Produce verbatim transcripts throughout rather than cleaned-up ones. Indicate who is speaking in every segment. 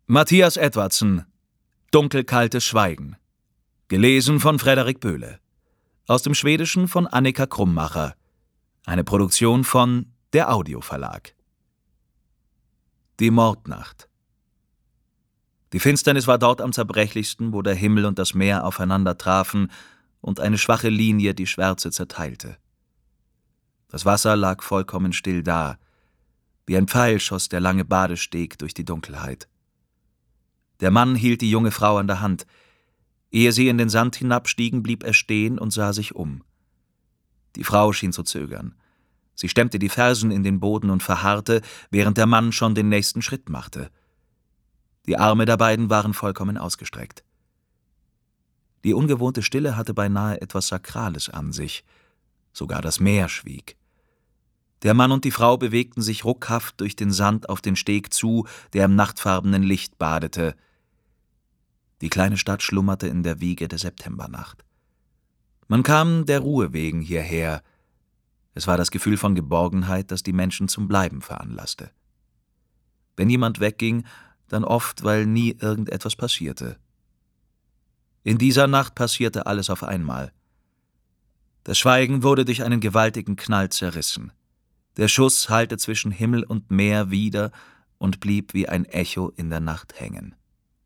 Speaker 1: Matthias Edvardsen, Dunkelkaltes Schweigen. Gelesen von Frederik Böhle. Aus dem Schwedischen von Annika Krummacher. Eine Produktion von Der Audioverlag. Die Mordnacht. Die Finsternis war dort am zerbrechlichsten, wo der Himmel und das Meer aufeinander trafen und eine schwache Linie die Schwärze zerteilte. Das Wasser lag vollkommen still da. Wie ein Pfeil schoss der lange Badesteg durch die Dunkelheit. Der Mann hielt die junge Frau an der Hand. Ehe sie in den Sand hinabstiegen, blieb er stehen und sah sich um. Die Frau schien zu zögern. Sie stemmte die Fersen in den Boden und verharrte, während der Mann schon den nächsten Schritt machte. Die Arme der beiden waren vollkommen ausgestreckt. Die ungewohnte Stille hatte beinahe etwas Sakrales an sich. Sogar das Meer schwieg. Der Mann und die Frau bewegten sich ruckhaft durch den Sand auf den Steg zu, der im nachtfarbenen Licht badete. Die kleine Stadt schlummerte in der Wiege der Septembernacht. Man kam der Ruhe wegen hierher. Es war das Gefühl von Geborgenheit, das die Menschen zum Bleiben veranlasste. Wenn jemand wegging, dann oft, weil nie irgendetwas passierte. In dieser Nacht passierte alles auf einmal. Das Schweigen wurde durch einen gewaltigen Knall zerrissen. Der Schuss hallte zwischen Himmel und Meer wider und blieb wie ein Echo in der Nacht hängen.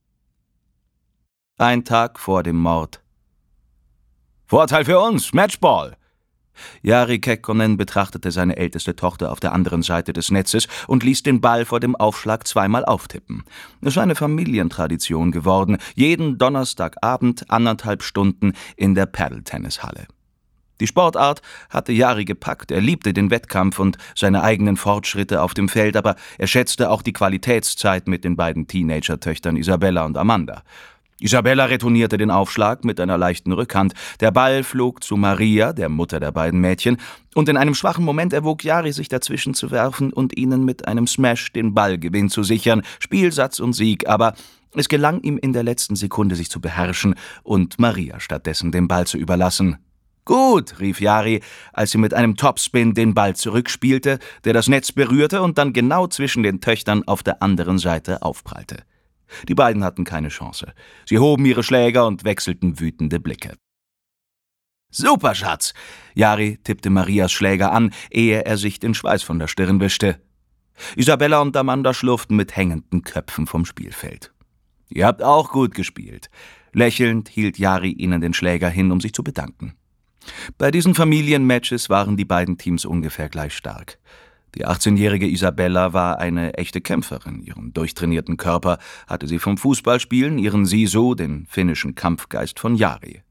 Speaker 1: Ein Tag vor dem Mord.
Speaker 2: Vorteil für uns, Matchball!
Speaker 1: Jari Kekkonen betrachtete seine älteste Tochter auf der anderen Seite des Netzes und ließ den Ball vor dem Aufschlag zweimal auftippen. Es war eine Familientradition geworden, jeden Donnerstagabend anderthalb Stunden in der Paddle-Tennishalle. Die Sportart hatte Jari gepackt, er liebte den Wettkampf und seine eigenen Fortschritte auf dem Feld, aber er schätzte auch die Qualitätszeit mit den beiden Teenager-Töchtern Isabella und Amanda. Isabella retournierte den Aufschlag mit einer leichten Rückhand. Der Ball flog zu Maria, der Mutter der beiden Mädchen, und in einem schwachen Moment erwog Jari, sich dazwischen zu werfen und ihnen mit einem Smash den Ballgewinn zu sichern, Spielsatz und Sieg, aber es gelang ihm in der letzten Sekunde, sich zu beherrschen und Maria stattdessen den Ball zu überlassen. »Gut«, rief Jari, als sie mit einem Topspin den Ball zurückspielte, der das Netz berührte und dann genau zwischen den Töchtern auf der anderen Seite aufprallte. Die beiden hatten keine Chance. Sie hoben ihre Schläger und wechselten wütende Blicke. »Super, Schatz!« Jari tippte Marias Schläger an, ehe er sich den Schweiß von der Stirn wischte. Isabella und Amanda schlurften mit hängenden Köpfen vom Spielfeld. »Ihr habt auch gut gespielt.« Lächelnd hielt Jari ihnen den Schläger hin, um sich zu bedanken. Bei diesen Familienmatches waren die beiden Teams ungefähr gleich stark. Die achtzehnjährige Isabella war eine echte Kämpferin. Ihren durchtrainierten Körper hatte sie vom Fußballspielen, ihren Sisu, den finnischen Kampfgeist von Jari.